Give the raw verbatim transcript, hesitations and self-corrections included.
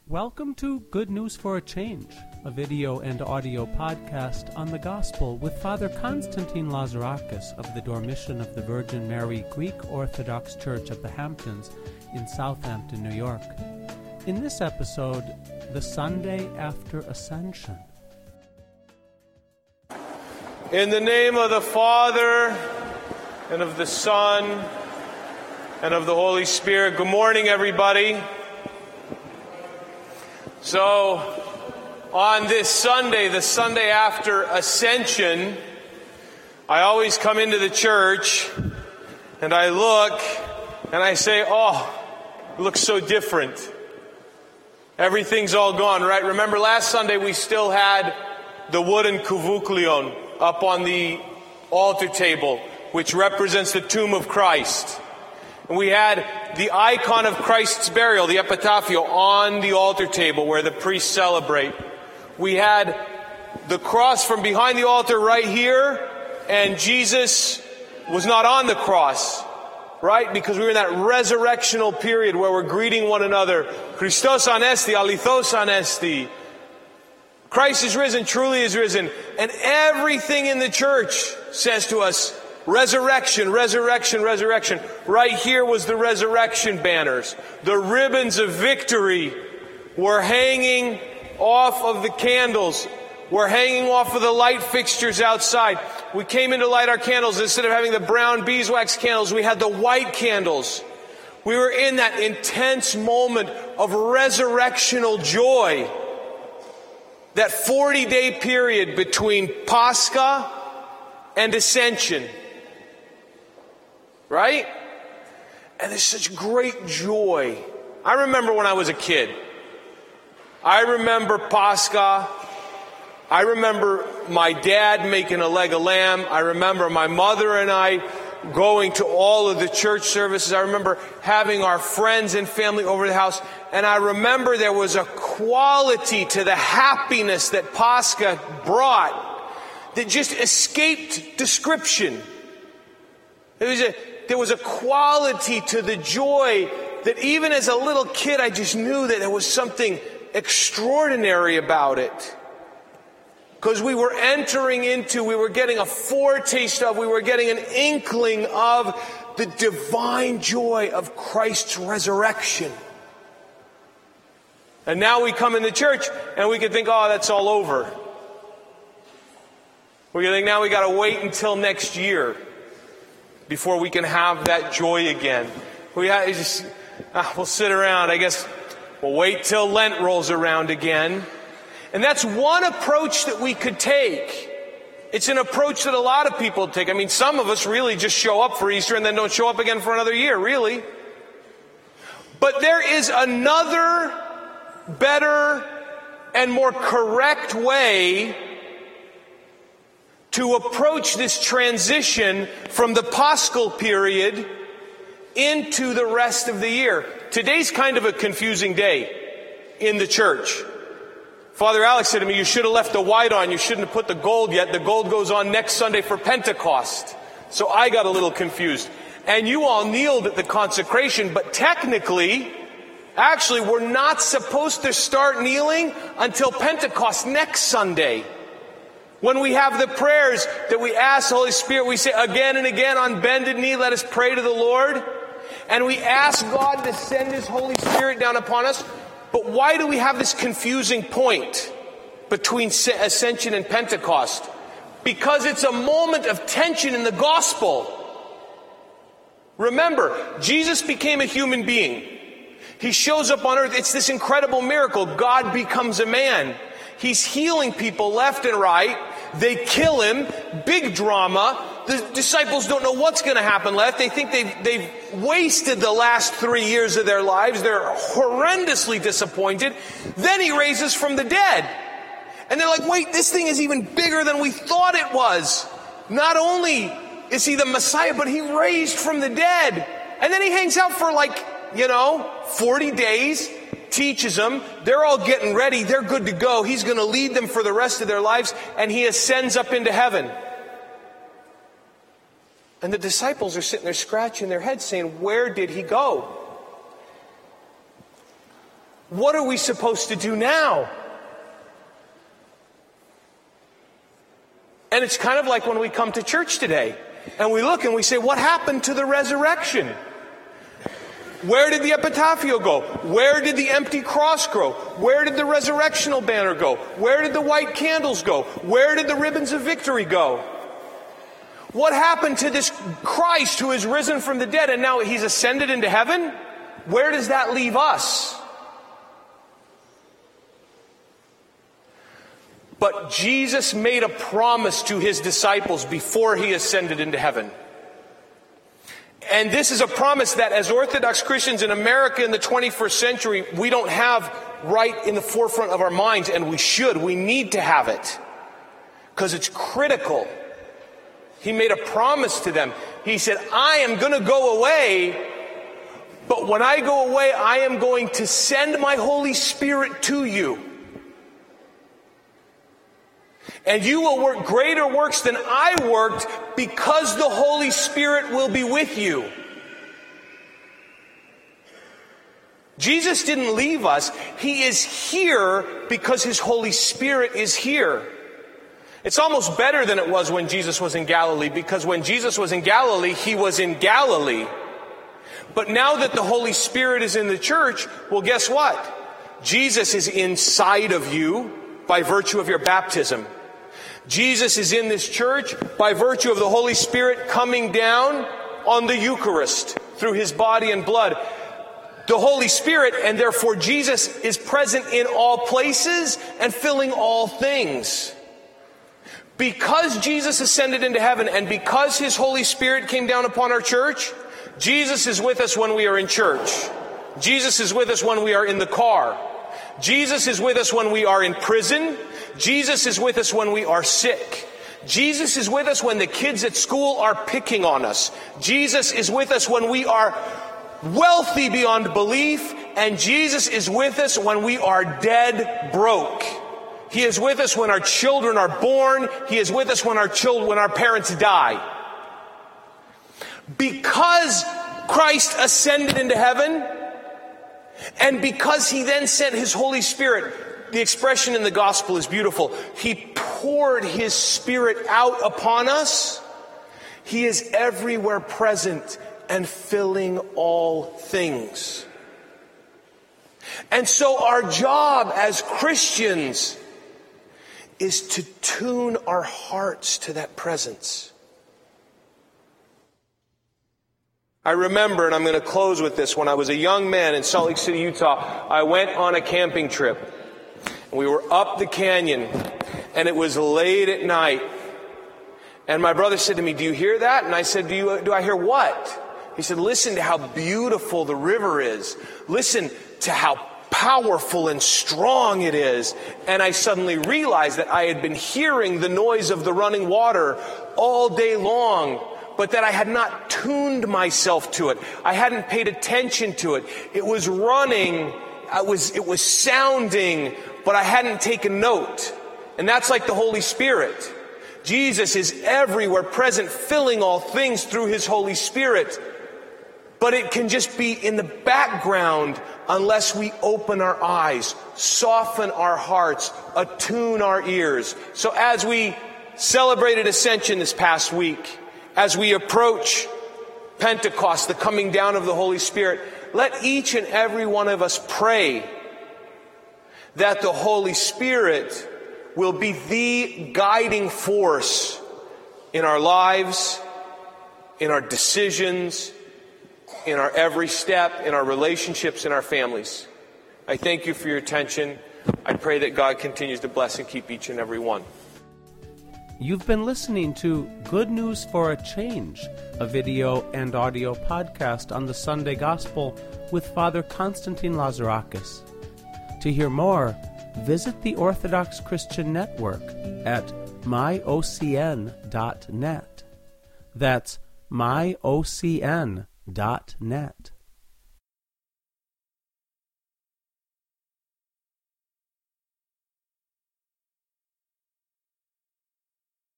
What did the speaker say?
Welcome to Good News for a Change, a video and audio podcast on the Gospel with Father Constantine Lazarakis of the Dormition of the Virgin Mary Greek Orthodox Church of the Hamptons in Southampton, New York. In this episode, the Sunday after Ascension. In the name of the Father, and of the Son, and of the Holy Spirit. Good morning, everybody. So, on this Sunday, the Sunday after Ascension, I always come into the church, and I look, and I say, oh, it looks so different. Everything's all gone, right? Remember last Sunday we still had the wooden kuvuklion up on the altar table, which represents the tomb of Christ. And we had the icon of Christ's burial, the epitaphio, on the altar table where the priests celebrate. We had the cross from behind the altar right here, and Jesus was not on the cross, right? Because we were in that resurrectional period where we're greeting one another. Christos anesti, alithos anesti. Christ is risen, truly is risen. And everything in the church says to us, resurrection, resurrection, resurrection. Right here was the resurrection banners. The ribbons of victory were hanging off of the candles. Were hanging off of the light fixtures outside. We came in to light our candles. Instead of having the brown beeswax candles, we had the white candles. We were in that intense moment of resurrectional joy. That forty-day period between Pascha and Ascension. Right? And there's such great joy. I remember when I was a kid. I remember Pascha. I remember my dad making a leg of lamb. I remember my mother and I going to all of the church services. I remember having our friends and family over the house. And I remember there was a quality to the happiness that Pascha brought that just escaped description. It was a There was a quality to the joy that even as a little kid, I just knew that there was something extraordinary about it. Because we were entering into, we were getting a foretaste of, we were getting an inkling of the divine joy of Christ's resurrection. And now we come into church and we can think, oh, that's all over. We can think now we got to wait until next year before we can have that joy again. We have, just, ah, we'll sit around. I guess we'll wait till Lent rolls around again. And that's one approach that we could take. It's an approach that a lot of people take. I mean, some of us really just show up for Easter and then don't show up again for another year, really. But there is another, better, and more correct way to approach this transition from the Paschal period into the rest of the year. Today's kind of a confusing day in the church. Father Alex said to me, you should have left the white on. You shouldn't have put the gold yet. The gold goes on next Sunday for Pentecost. So I got a little confused. And you all kneeled at the consecration, but technically, actually, we're not supposed to start kneeling until Pentecost next Sunday. When we have the prayers that we ask the Holy Spirit, we say again and again on bended knee, let us pray to the Lord. And we ask God to send His Holy Spirit down upon us. But why do we have this confusing point between Ascension and Pentecost? Because it's a moment of tension in the gospel. Remember, Jesus became a human being. He shows up on earth. It's this incredible miracle. God becomes a man. He's healing people left and right. They kill him. Big drama. The disciples don't know what's going to happen left. They think they've, they've wasted the last three years of their lives. They're horrendously disappointed. Then he raises from the dead. And they're like, wait, this thing is even bigger than we thought it was. Not only is he the Messiah, but he raised from the dead. And then he hangs out for like, you know, forty days. Teaches them. They're all getting ready. They're good to go. He's going to lead them for the rest of their lives. And he ascends up into heaven. And the disciples are sitting there scratching their heads saying, where did he go? What are we supposed to do now? And it's kind of like when we come to church today and we look and we say, what happened to the resurrection? Where did the epitaph go? Where did the empty cross go? Where did the resurrectional banner go? Where did the white candles go? Where did the ribbons of victory go? What happened to this Christ who is risen from the dead and now he's ascended into heaven? Where does that leave us? But Jesus made a promise to his disciples before he ascended into heaven. And this is a promise that as Orthodox Christians in America in the twenty-first century, we don't have right in the forefront of our minds, and we should. We need to have it because it's critical. He made a promise to them. He said, I am going to go away, but when I go away, I am going to send my Holy Spirit to you. And you will work greater works than I worked because the Holy Spirit will be with you. Jesus didn't leave us. He is here because his Holy Spirit is here. It's almost better than it was when Jesus was in Galilee, because when Jesus was in Galilee, he was in Galilee. But now that the Holy Spirit is in the church, well, guess what? Jesus is inside of you by virtue of your baptism. Jesus is in this church by virtue of the Holy Spirit coming down on the Eucharist through his body and blood. The Holy Spirit, and therefore Jesus, is present in all places and filling all things. Because Jesus ascended into heaven and because his Holy Spirit came down upon our church, Jesus is with us when we are in church. Jesus is with us when we are in the car. Jesus is with us when we are in prison. Jesus is with us when we are sick. Jesus is with us when the kids at school are picking on us. Jesus is with us when we are wealthy beyond belief. And Jesus is with us when we are dead broke. He is with us when our children are born. He is with us when our children, when our parents die. Because Christ ascended into heaven, and because he then sent his Holy Spirit, the expression in the gospel is beautiful. He poured his Spirit out upon us. He is everywhere present and filling all things. And so our job as Christians is to tune our hearts to that presence. I remember, and I'm going to close with this, when I was a young man in Salt Lake City, Utah, I went on a camping trip. We were up the canyon, and it was late at night. And my brother said to me, do you hear that? And I said, do you, do I hear what? He said, listen to how beautiful the river is. Listen to how powerful and strong it is. And I suddenly realized that I had been hearing the noise of the running water all day long, but that I had not tuned myself to it. I hadn't paid attention to it. It was running, I was, it was sounding, but I hadn't taken note. And that's like the Holy Spirit. Jesus is everywhere present, filling all things through his Holy Spirit. But it can just be in the background unless we open our eyes, soften our hearts, attune our ears. So as we celebrated Ascension this past week, as we approach Pentecost, the coming down of the Holy Spirit, let each and every one of us pray that the Holy Spirit will be the guiding force in our lives, in our decisions, in our every step, in our relationships, in our families. I thank you for your attention. I pray that God continues to bless and keep each and every one. You've been listening to Good News for a Change, a video and audio podcast on the Sunday Gospel with Father Constantine Lazarakis. To hear more, visit the Orthodox Christian Network at my o c n dot net. That's my o c n dot net.